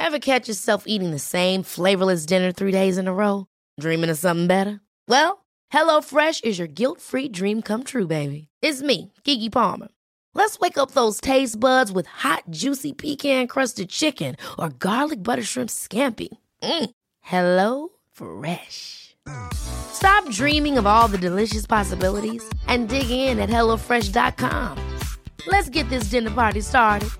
Ever catch yourself eating the same flavorless dinner 3 days in a row? Dreaming of something better? Well, HelloFresh is your guilt-free dream come true, baby. It's me, Keke Palmer. Let's wake up those taste buds with hot, juicy pecan-crusted chicken or garlic butter shrimp scampi. Hello Fresh. Stop dreaming of all the delicious possibilities and dig in at HelloFresh.com. Let's get this dinner party started.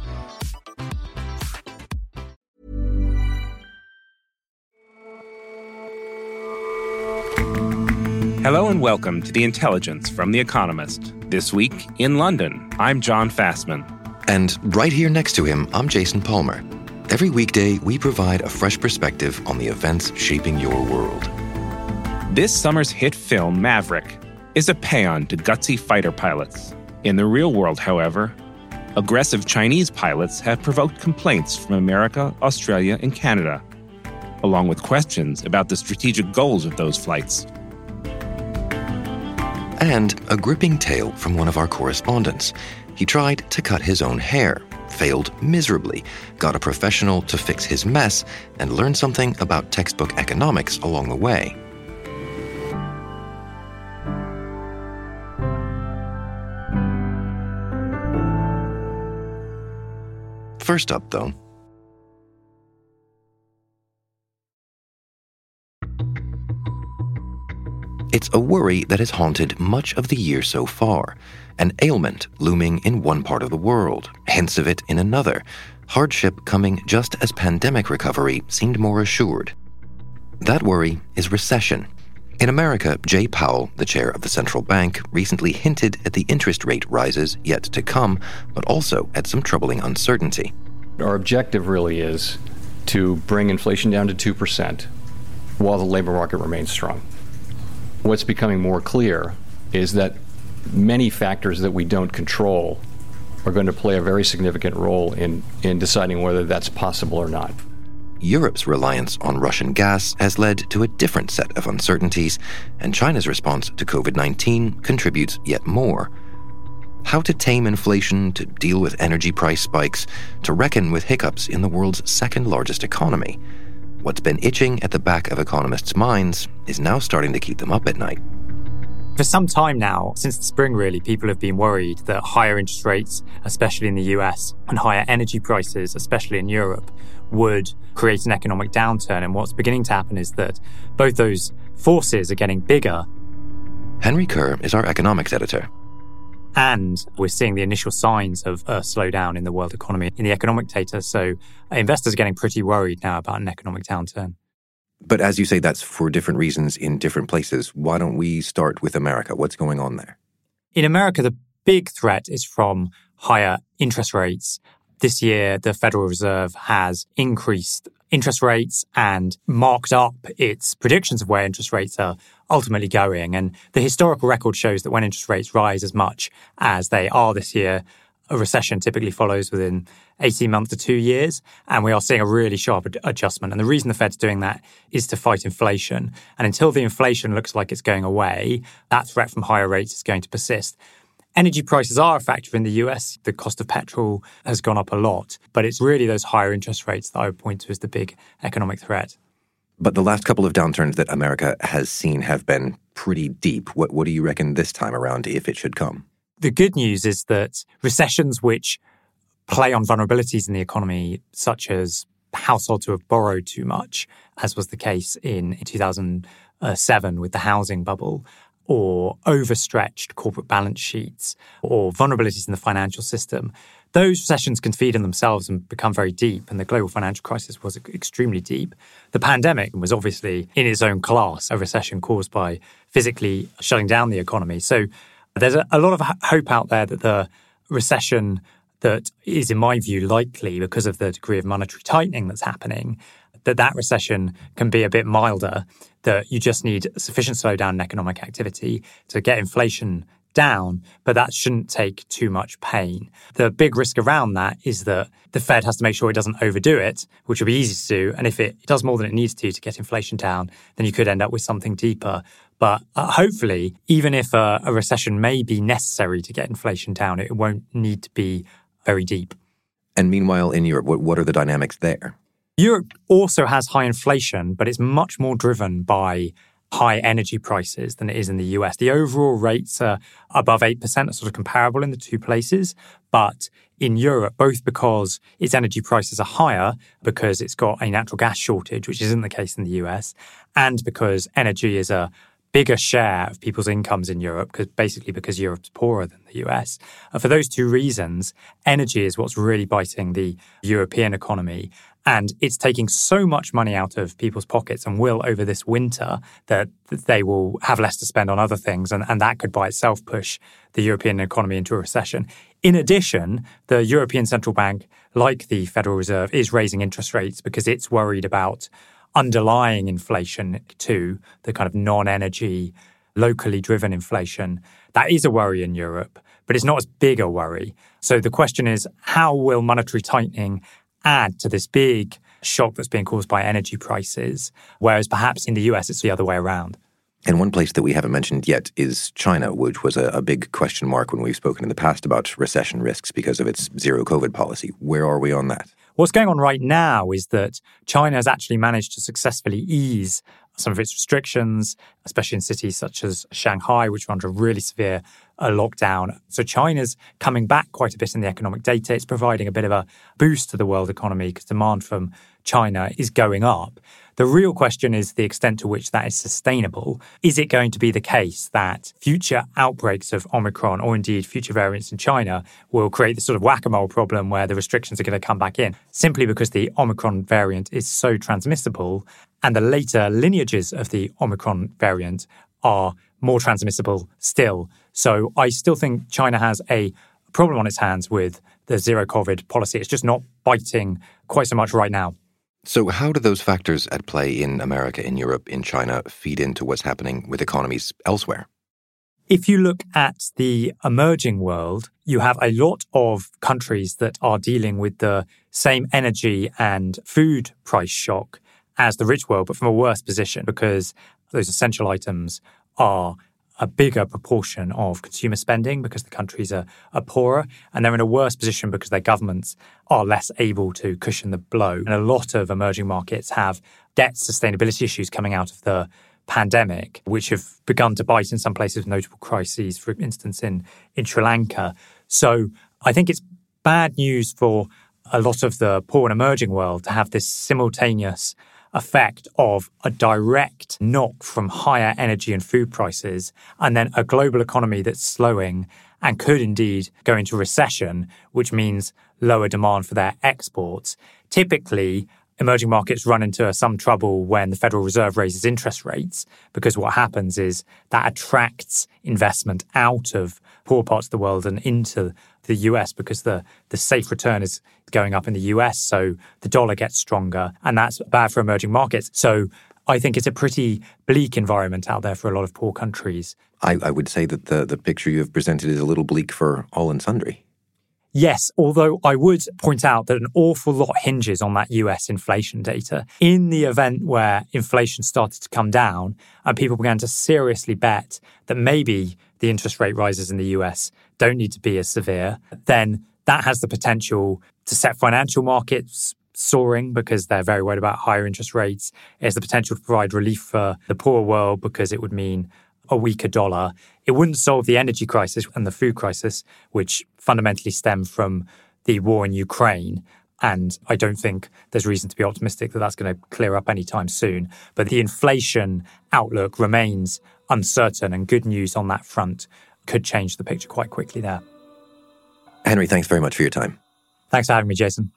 Hello and welcome to The Intelligence from The Economist. This week, in London, I'm John Fassman. And right here next to him, I'm Jason Palmer. Every weekday, we provide a fresh perspective on the events shaping your world. This summer's hit film, Maverick, is a paean to gutsy fighter pilots. In the real world, however, aggressive Chinese pilots have provoked complaints from America, Australia, and Canada, along with questions about the strategic goals of those flights. And a gripping tale from one of our correspondents. He tried to cut his own hair, failed miserably, got a professional to fix his mess, and learned something about textbook economics along the way. First up, though, it's a worry that has haunted much of the year so far. An ailment looming in one part of the world, hints of it in another. Hardship coming just as pandemic recovery seemed more assured. That worry is recession. In America, Jay Powell, the chair of the central bank, recently hinted at the interest rate rises yet to come, but also at some troubling uncertainty. Our objective really is to bring inflation down to 2% while the labor market remains strong. What's becoming more clear is that many factors that we don't control are going to play a very significant role in deciding whether that's possible or not. Europe's reliance on Russian gas has led to a different set of uncertainties, and China's response to COVID-19 contributes yet more. How to tame inflation, to deal with energy price spikes, to reckon with hiccups in the world's second largest economy. What's been itching at the back of economists' minds is now starting to keep them up at night. For some time now, since the spring really, people have been worried that higher interest rates, especially in the US, and higher energy prices, especially in Europe, would create an economic downturn. And what's beginning to happen is that both those forces are getting bigger. Henry Kerr is our economics editor. And we're seeing the initial signs of a slowdown in the world economy, in the economic data. So investors are getting pretty worried now about an economic downturn. But as you say, that's for different reasons in different places. Why don't we start with America? What's going on there? In America, the big threat is from higher interest rates. This year, the Federal Reserve has increased interest rates and marked up its predictions of where interest rates are ultimately going. And the historical record shows that when interest rates rise as much as they are this year, a recession typically follows within 18 months to 2 years. And we are seeing a really sharp adjustment. And the reason the Fed's doing that is to fight inflation. And until the inflation looks like it's going away, that threat from higher rates is going to persist. Energy prices are a factor in the US. The cost of petrol has gone up a lot, but it's really those higher interest rates that I would point to as the big economic threat. But the last couple of downturns that America has seen have been pretty deep. What do you reckon this time around, if it should come? The good news is that recessions which play on vulnerabilities in the economy, such as households who have borrowed too much, as was the case in 2007 with the housing bubble, or overstretched corporate balance sheets, or vulnerabilities in the financial system, those recessions can feed on themselves and become very deep. And the global financial crisis was extremely deep. The pandemic was obviously, in its own class, a recession caused by physically shutting down the economy. So there's a lot of hope out there that the recession that is, in my view, likely because of the degree of monetary tightening that's happening, that recession can be a bit milder, that you just need sufficient slowdown in economic activity to get inflation down, but that shouldn't take too much pain. The big risk around that is that the Fed has to make sure it doesn't overdo it, which will be easy to do. And if it does more than it needs to get inflation down, then you could end up with something deeper. But hopefully, even if a recession may be necessary to get inflation down, it won't need to be very deep. And meanwhile, in Europe, what are the dynamics there? Europe also has high inflation, but it's much more driven by high energy prices than it is in the US. The overall rates are above 8%, are sort of comparable in the two places. But in Europe, both because its energy prices are higher because it's got a natural gas shortage, which isn't the case in the US, and because energy is a bigger share of people's incomes in Europe, because Europe's poorer than the US. And for those two reasons, energy is what's really biting the European economy. And it's taking so much money out of people's pockets and will over this winter that they will have less to spend on other things. And that could by itself push the European economy into a recession. In addition, the European Central Bank, like the Federal Reserve, is raising interest rates because it's worried about underlying inflation too, the kind of non-energy, locally driven inflation. That is a worry in Europe, but it's not as big a worry. So the question is, how will monetary tightening add to this big shock that's being caused by energy prices, whereas perhaps in the US it's the other way around? And one place that we haven't mentioned yet is China, which was a big question mark when we've spoken in the past about recession risks because of its zero COVID policy. Where are we on that? What's going on right now is that China has actually managed to successfully ease some of its restrictions, especially in cities such as Shanghai, which are under a really severe lockdown. So China's coming back quite a bit in the economic data. It's providing a bit of a boost to the world economy because demand from China is going up. The real question is the extent to which that is sustainable. Is it going to be the case that future outbreaks of Omicron, or indeed future variants in China, will create this sort of whack-a-mole problem where the restrictions are going to come back in simply because the Omicron variant is so transmissible and the later lineages of the Omicron variant are more transmissible still? So I still think China has a problem on its hands with the zero COVID policy. It's just not biting quite so much right now. So how do those factors at play in America, in Europe, in China feed into what's happening with economies elsewhere? If you look at the emerging world, you have a lot of countries that are dealing with the same energy and food price shock as the rich world, but from a worse position because those essential items are a bigger proportion of consumer spending because the countries are poorer, and they're in a worse position because their governments are less able to cushion the blow. And a lot of emerging markets have debt sustainability issues coming out of the pandemic, which have begun to bite in some places with notable crises, for instance, in Sri Lanka. So I think it's bad news for a lot of the poor and emerging world to have this simultaneous effect of a direct knock from higher energy and food prices, and then a global economy that's slowing and could indeed go into recession, which means lower demand for their exports. Typically, emerging markets run into some trouble when the Federal Reserve raises interest rates, because what happens is that attracts investment out of poor parts of the world and into the US because the safe return is going up in the US, so the dollar gets stronger, and that's bad for emerging markets. So I think it's a pretty bleak environment out there for a lot of poor countries. I would say that the picture you have presented is a little bleak for all and sundry. Yes, although I would point out that an awful lot hinges on that US inflation data. In the event where inflation started to come down and people began to seriously bet that maybe the interest rate rises in the US don't need to be as severe, then that has the potential to set financial markets soaring because they're very worried about higher interest rates. It has the potential to provide relief for the poor world because it would mean a weaker dollar. It wouldn't solve the energy crisis and the food crisis, which fundamentally stem from the war in Ukraine. And I don't think there's reason to be optimistic that that's going to clear up anytime soon. But the inflation outlook remains uncertain, and good news on that front could change the picture quite quickly there. Henry, thanks very much for your time. Thanks for having me, Jason.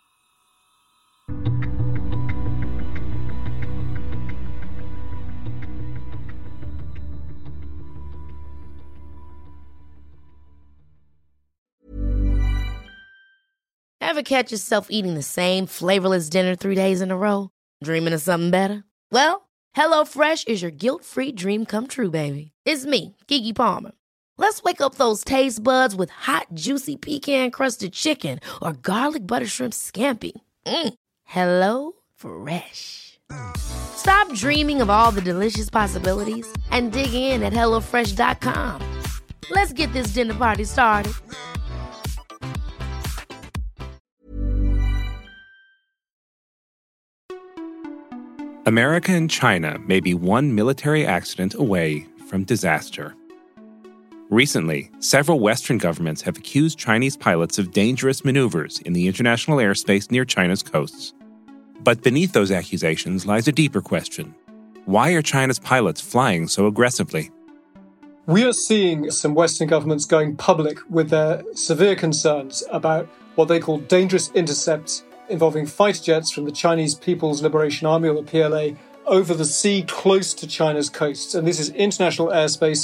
Ever catch yourself eating the same flavorless dinner 3 days in a row? Dreaming of something better? Well, HelloFresh is your guilt-free dream come true, baby. It's me, Keke Palmer. Let's wake up those taste buds with hot, juicy pecan-crusted chicken or garlic butter shrimp scampi. Hello Fresh. Stop dreaming of all the delicious possibilities and dig in at HelloFresh.com. Let's get this dinner party started. America and China may be one military accident away from disaster. Recently, several Western governments have accused Chinese pilots of dangerous maneuvers in the international airspace near China's coasts. But beneath those accusations lies a deeper question. Why are China's pilots flying so aggressively? We are seeing some Western governments going public with their severe concerns about what they call dangerous intercepts involving fighter jets from the Chinese People's Liberation Army, or the PLA, over the sea close to China's coasts. And this is international airspace.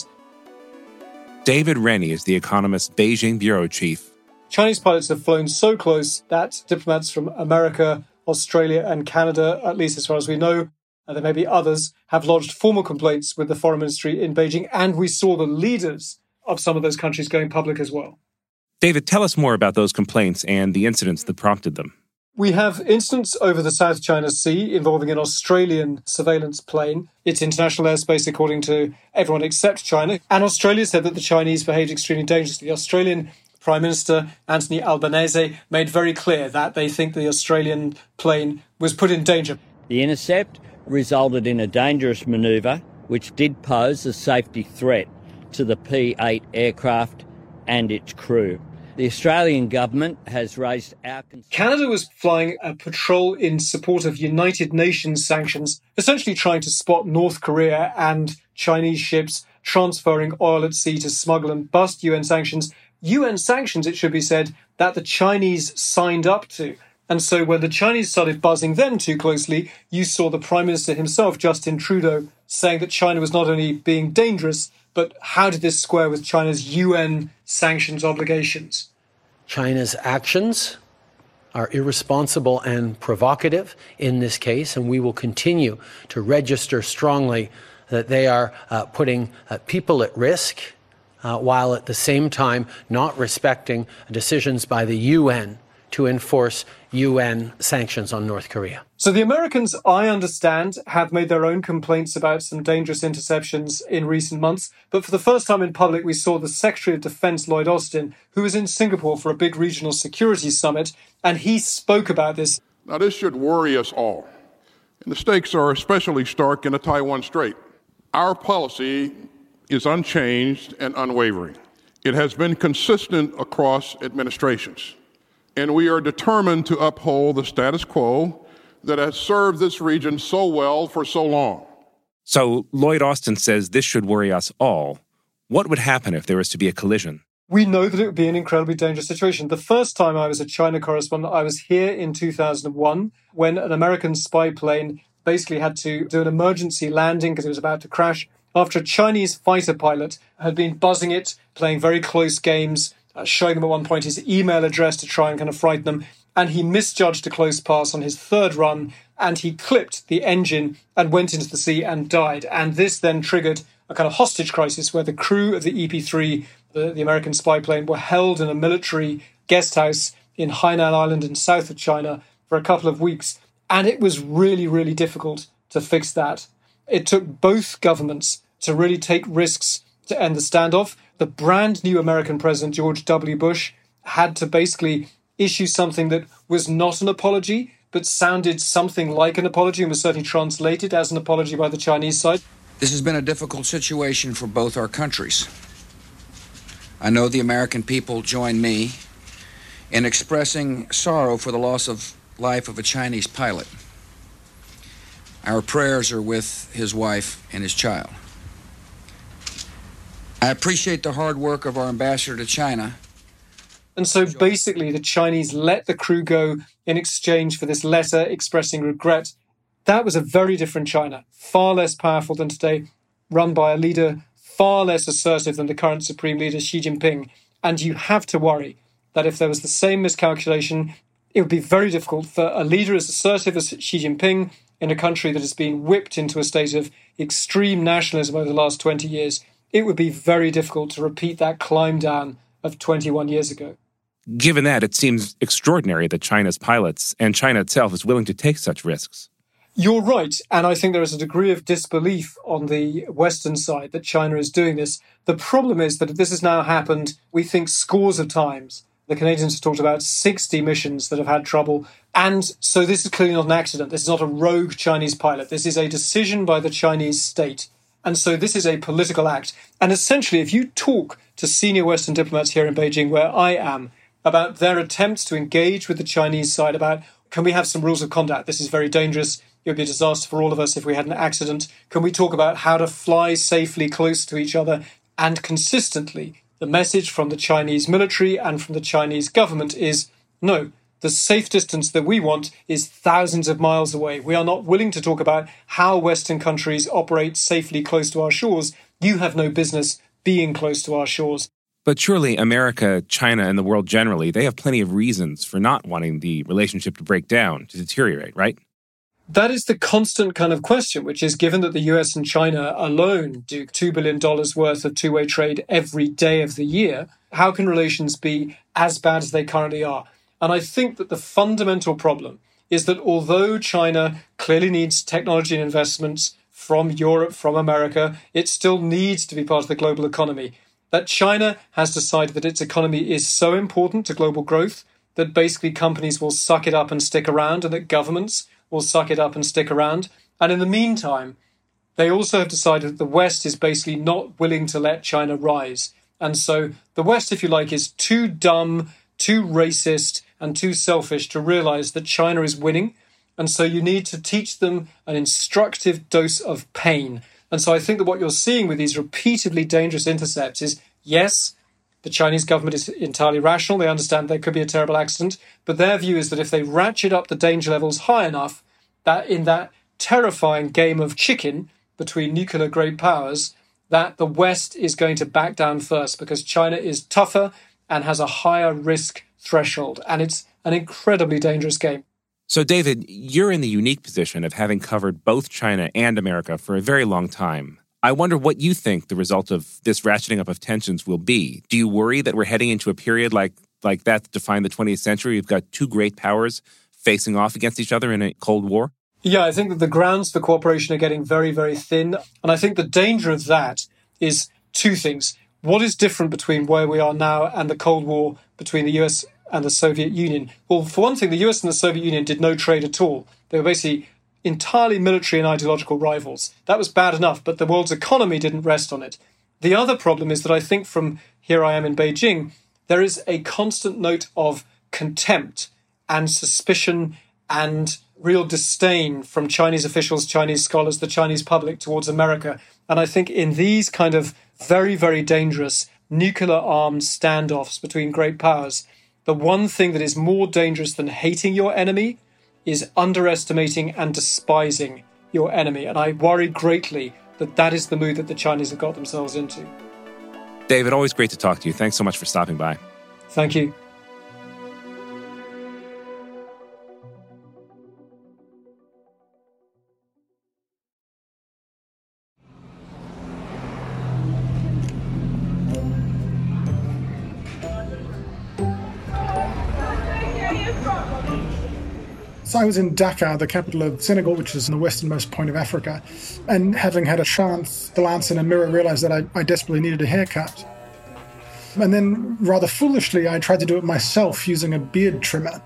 David Rennie is The Economist's Beijing bureau chief. Chinese pilots have flown so close that diplomats from America, Australia and Canada, at least as far as we know, and there may be others, have lodged formal complaints with the foreign ministry in Beijing. And we saw the leaders of some of those countries going public as well. David, tell us more about those complaints and the incidents that prompted them. We have incidents over the South China Sea involving an Australian surveillance plane. It's international airspace according to everyone except China. And Australia said that the Chinese behaved extremely dangerously. The Australian Prime Minister Anthony Albanese made very clear that they think the Australian plane was put in danger. The intercept resulted in a dangerous manoeuvre which did pose a safety threat to the P-8 aircraft and its crew. The Australian government has raised our concern. Canada was flying a patrol in support of United Nations sanctions, essentially trying to spot North Korea and Chinese ships transferring oil at sea to smuggle and bust UN sanctions. UN sanctions, it should be said, that the Chinese signed up to. And so when the Chinese started buzzing them too closely, you saw the Prime Minister himself, Justin Trudeau, saying that China was not only being dangerous, but how did this square with China's UN sanctions obligations? China's actions are irresponsible and provocative in this case, and we will continue to register strongly that they are putting people at risk while at the same time not respecting decisions by the UN to enforce UN sanctions on North Korea. So the Americans, I understand, have made their own complaints about some dangerous interceptions in recent months. But for the first time in public, we saw the Secretary of Defense, Lloyd Austin, who was in Singapore for a big regional security summit, and he spoke about this. Now, this should worry us all. And the stakes are especially stark in the Taiwan Strait. Our policy is unchanged and unwavering. It has been consistent across administrations. And we are determined to uphold the status quo that has served this region so well for so long. So Lloyd Austin says this should worry us all. What would happen if there was to be a collision? We know that it would be an incredibly dangerous situation. The first time I was a China correspondent, I was here in 2001 when an American spy plane basically had to do an emergency landing because it was about to crash after a Chinese fighter pilot had been buzzing it, playing very close games, showing them at one point his email address to try and kind of frighten them. And he misjudged a close pass on his third run, and he clipped the engine and went into the sea and died. And this then triggered a kind of hostage crisis where the crew of the EP-3, the American spy plane, were held in a military guest house in Hainan Island in south of China for a couple of weeks. And it was really, really difficult to fix that. It took both governments to really take risks to end the standoff. The brand new American president, George W. Bush, had to basically issue something that was not an apology, but sounded something like an apology and was certainly translated as an apology by the Chinese side. This has been a difficult situation for both our countries. I know the American people join me in expressing sorrow for the loss of life of a Chinese pilot. Our prayers are with his wife and his child. I appreciate the hard work of our ambassador to China. And so basically the Chinese let the crew go in exchange for this letter expressing regret. That was a very different China, far less powerful than today, run by a leader far less assertive than the current supreme leader, Xi Jinping. And you have to worry that if there was the same miscalculation, it would be very difficult for a leader as assertive as Xi Jinping in a country that has been whipped into a state of extreme nationalism over the last 20 years. It would be very difficult to repeat that climb down of 21 years ago. Given that, it seems extraordinary that China's pilots and China itself is willing to take such risks. You're right, and I think there is a degree of disbelief on the Western side that China is doing this. The problem is that this has now happened, we think, scores of times The Canadians have talked about 60 missions that have had trouble. And so this is clearly not an accident. This is not a rogue Chinese pilot. This is a decision by the Chinese state. And so this is a political act. And essentially, if you talk to senior Western diplomats here in Beijing, where I am, about their attempts to engage with the Chinese side about, can we have some rules of conduct? This is very dangerous. It would be a disaster for all of us if we had an accident. Can we talk about how to fly safely close to each other? And consistently, the message from the Chinese military and from the Chinese government is, no, the safe distance that we want is thousands of miles away. We are not willing to talk about how Western countries operate safely close to our shores. You have no business being close to our shores. But surely America, China, and the world generally, they have plenty of reasons for not wanting the relationship to break down, to deteriorate, right? That is the constant kind of question, which is given that the US and China alone do $2 billion worth of two-way trade every day of the year, how can relations be as bad as they currently are? And I think that the fundamental problem is that although China clearly needs technology and investments from Europe, from America, it still needs to be part of the global economy. That China has decided that its economy is so important to global growth that basically companies will suck it up and stick around, and that governments will suck it up and stick around. And in the meantime, they also have decided that the West is basically not willing to let China rise. And so the West, if you like, is too dumb, too racist, and too selfish to realize that China is winning. And so you need to teach them an instructive dose of pain. And so I think that what you're seeing with these repeatedly dangerous intercepts is, yes, the Chinese government is entirely rational. They understand there could be a terrible accident. But their view is that if they ratchet up the danger levels high enough, that in that terrifying game of chicken between nuclear great powers, that the West is going to back down first because China is tougher and has a higher risk threshold. And it's an incredibly dangerous game. So, David, you're in the unique position of having covered both China and America for a very long time. I wonder what you think the result of this ratcheting up of tensions will be. Do you worry that we're heading into a period like that that defined the 20th century? You've got two great powers facing off against each other in a Cold War? Yeah, I think that the grounds for cooperation are getting very, very thin. And I think the danger of that is two things. What is different between where we are now and the Cold War between the US and the Soviet Union? Well, for one thing, the US and the Soviet Union did no trade at all. They were basically entirely military and ideological rivals. That was bad enough, but the world's economy didn't rest on it. The other problem is that I think from here I am in Beijing, there is a constant note of contempt and suspicion and real disdain from Chinese officials, Chinese scholars, the Chinese public towards America. And I think in these kind of very, very dangerous nuclear-armed standoffs between great powers, the one thing that is more dangerous than hating your enemy is underestimating and despising your enemy. And I worry greatly that that is the mood that the Chinese have got themselves into. David, always great to talk to you. Thanks so much for stopping by. Thank you. So I was in Dakar, the capital of Senegal, which is in the westernmost point of Africa, and having had a chance glance in a mirror, realised that I desperately needed a haircut. And then, rather foolishly, I tried to do it myself using a beard trimmer.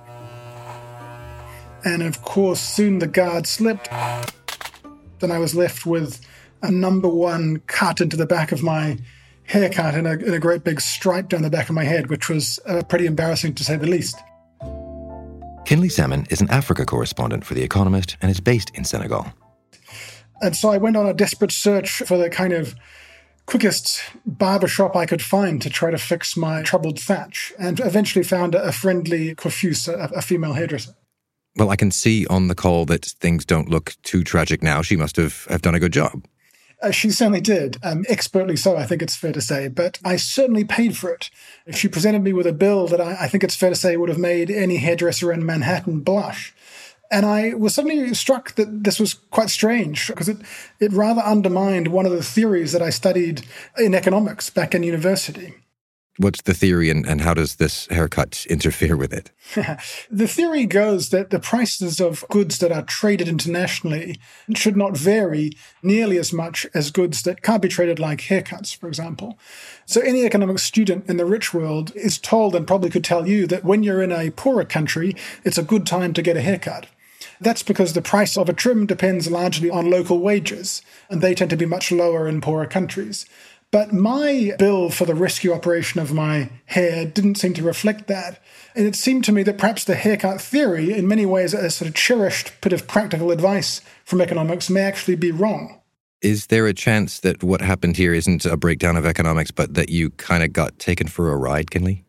And of course, soon the guard slipped, and I was left with a number one cut into the back of my haircut and a great big stripe down the back of my head, which was pretty embarrassing to say the least. Kinley Salmon is an Africa correspondent for The Economist and is based in Senegal. And so I went on a desperate search for the kind of quickest barbershop I could find to try to fix my troubled thatch, and eventually found a friendly coiffeuse, a female hairdresser. Well, I can see on the call that things don't look too tragic now. She must have done a good job. She certainly did, expertly so, I think it's fair to say, but I certainly paid for it. She presented me with a bill that I think it's fair to say would have made any hairdresser in Manhattan blush. And I was suddenly struck that this was quite strange, because it rather undermined one of the theories that I studied in economics back in university. What's the theory and how does this haircut interfere with it? The theory goes that the prices of goods that are traded internationally should not vary nearly as much as goods that can't be traded, like haircuts, for example. So any economics student in the rich world is told, and probably could tell you, that when you're in a poorer country, it's a good time to get a haircut. That's because the price of a trim depends largely on local wages, and they tend to be much lower in poorer countries. But my bill for the rescue operation of my hair didn't seem to reflect that. And it seemed to me that perhaps the haircut theory, in many ways a sort of cherished bit of practical advice from economics, may actually be wrong. Is there a chance that what happened here isn't a breakdown of economics, but that you kind of got taken for a ride, Kinley?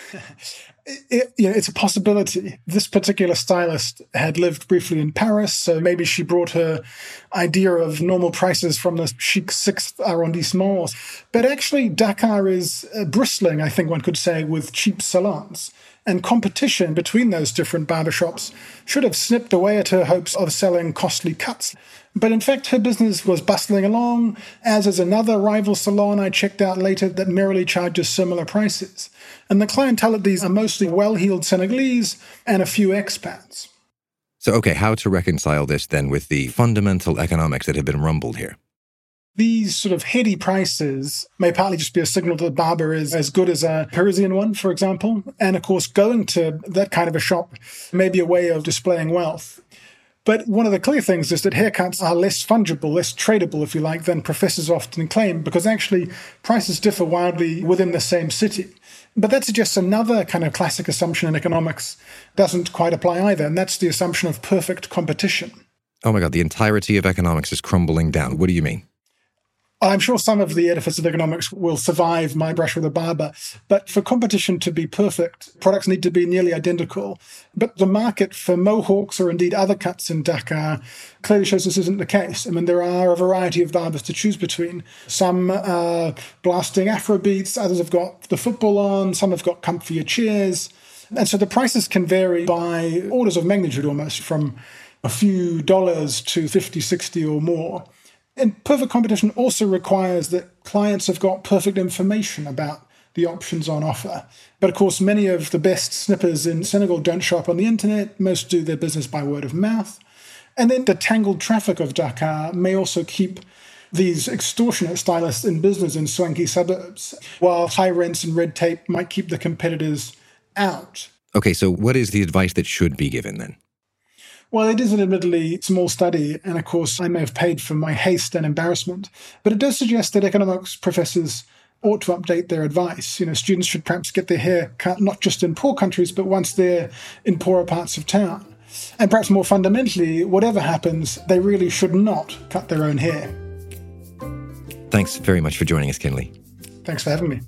It's a possibility. This particular stylist had lived briefly in Paris, so maybe she brought her idea of normal prices from the chic 6th arrondissement. But actually, Dakar is bristling, I think one could say, with cheap salons. And competition between those different barbershops should have snipped away at her hopes of selling costly cuts. But in fact, her business was bustling along, as is another rival salon I checked out later that merely charges similar prices. And the clientele at these are mostly well-heeled Senegalese and a few expats. So, okay, how to reconcile this then with the fundamental economics that have been rumbled here? These sort of heady prices may partly just be a signal that the barber is as good as a Parisian one, for example. And of course, going to that kind of a shop may be a way of displaying wealth. But one of the clear things is that haircuts are less fungible, less tradable, if you like, than professors often claim, because actually prices differ wildly within the same city. But that suggests another kind of classic assumption in economics doesn't quite apply either, and that's the assumption of perfect competition. Oh my God, the entirety of economics is crumbling down. What do you mean? I'm sure some of the edifice of economics will survive my brush with a barber, but for competition to be perfect, products need to be nearly identical. But the market for mohawks or indeed other cuts in Dakar clearly shows this isn't the case. I mean, there are a variety of barbers to choose between. Some are blasting Afrobeats, others have got the football on, some have got comfier chairs. And so the prices can vary by orders of magnitude almost, from a few dollars to 50, 60 or more. And perfect competition also requires that clients have got perfect information about the options on offer. But of course, many of the best snippers in Senegal don't shop on the internet. Most do their business by word of mouth. And then the tangled traffic of Dakar may also keep these extortionate stylists in business in swanky suburbs, while high rents and red tape might keep the competitors out. Okay, so what is the advice that should be given then? Well, it is an admittedly small study, and of course I may have paid for my haste and embarrassment, but it does suggest that economics professors ought to update their advice. Students should perhaps get their hair cut not just in poor countries, but once they're in poorer parts of town. And perhaps more fundamentally, whatever happens, they really should not cut their own hair. Thanks very much for joining us, Kinley. Thanks for having me.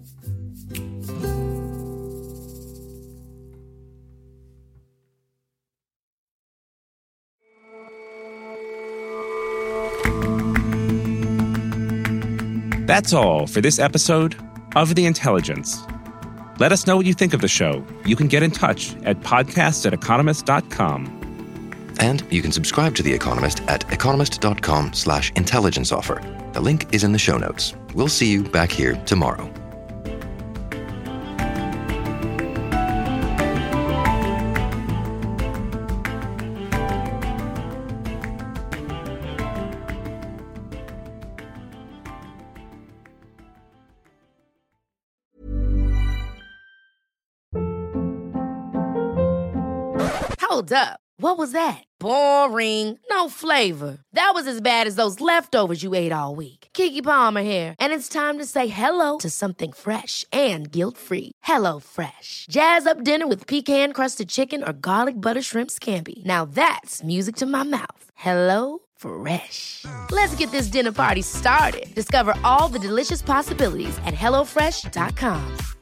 That's all for this episode of The Intelligence. Let us know what you think of the show. You can get in touch at podcasts@economist.com. And you can subscribe to The Economist at economist.com/intelligence offer. The link is in the show notes. We'll see you back here tomorrow. Hold up. What was that? Boring. No flavor. That was as bad as those leftovers you ate all week. Keke Palmer here, and it's time to say hello to something fresh and guilt-free. HelloFresh. Jazz up dinner with pecan-crusted chicken or garlic butter shrimp scampi. Now that's music to my mouth. HelloFresh. Let's get this dinner party started. Discover all the delicious possibilities at HelloFresh.com.